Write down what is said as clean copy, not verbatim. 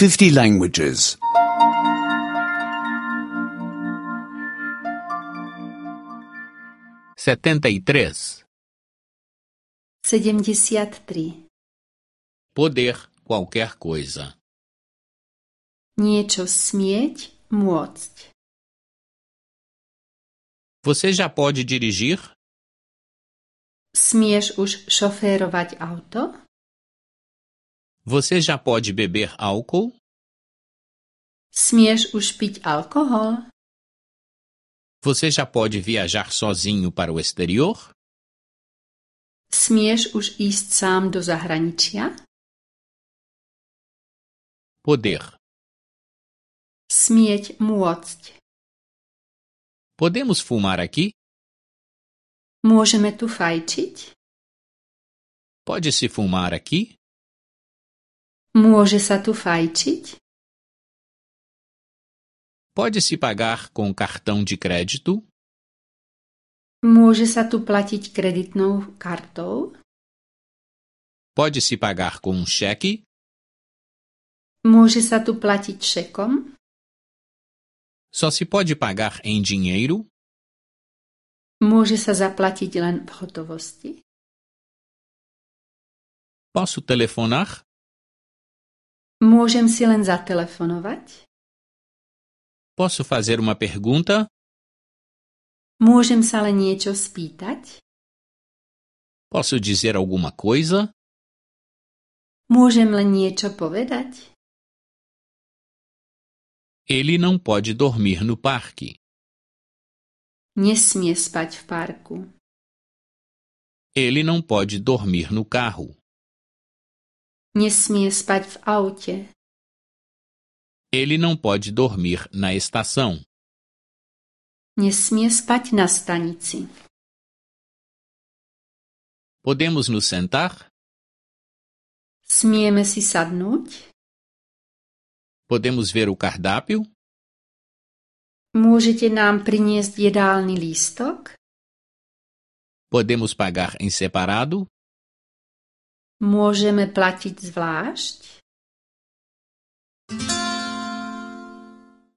50 languages. 73. 73. Poder qualquer coisa. Niečo smieť, môcť. Você já pode dirigir? Smieš už šoférovať auto? Você já pode beber álcool? Smieš už piť alkohol? Você já pode viajar sozinho para o exterior? Smieš už ísť sám do zahraničia? Poder. Smieť, môcť. Podemos fumar aqui? Môžeme tu fajčiť? Pode-se fumar aqui? Môže sa tu fajčiť? Pode-se pagar com cartão de crédito? Môže sa tu platiť kreditnou kartou? Pode-se pagar com um cheque? Môže sa tu platiť šekom? Só se pode pagar em dinheiro? Môže sa zaplatiť len v hotovosti? Posso telefonar? Môžem si len zatelefonovať? Posso fazer uma pergunta? Môžem sa len niečo spýtať? Posso dizer alguma coisa? Môžem len niečo povedať? Ele não pode dormir no parque. Nesmie spať v parku. Ele não pode dormir no carro. Nesmie spať v aute. Ele não pode dormir na estação. Nesmie spať na stanici. Podemos nos sentar? Smieme si sadnúť? Podemos ver o cardápio? Môžete nám priniesť jedálny lístok? Podemos pagar em separado? Môžeme platiť zvlášť?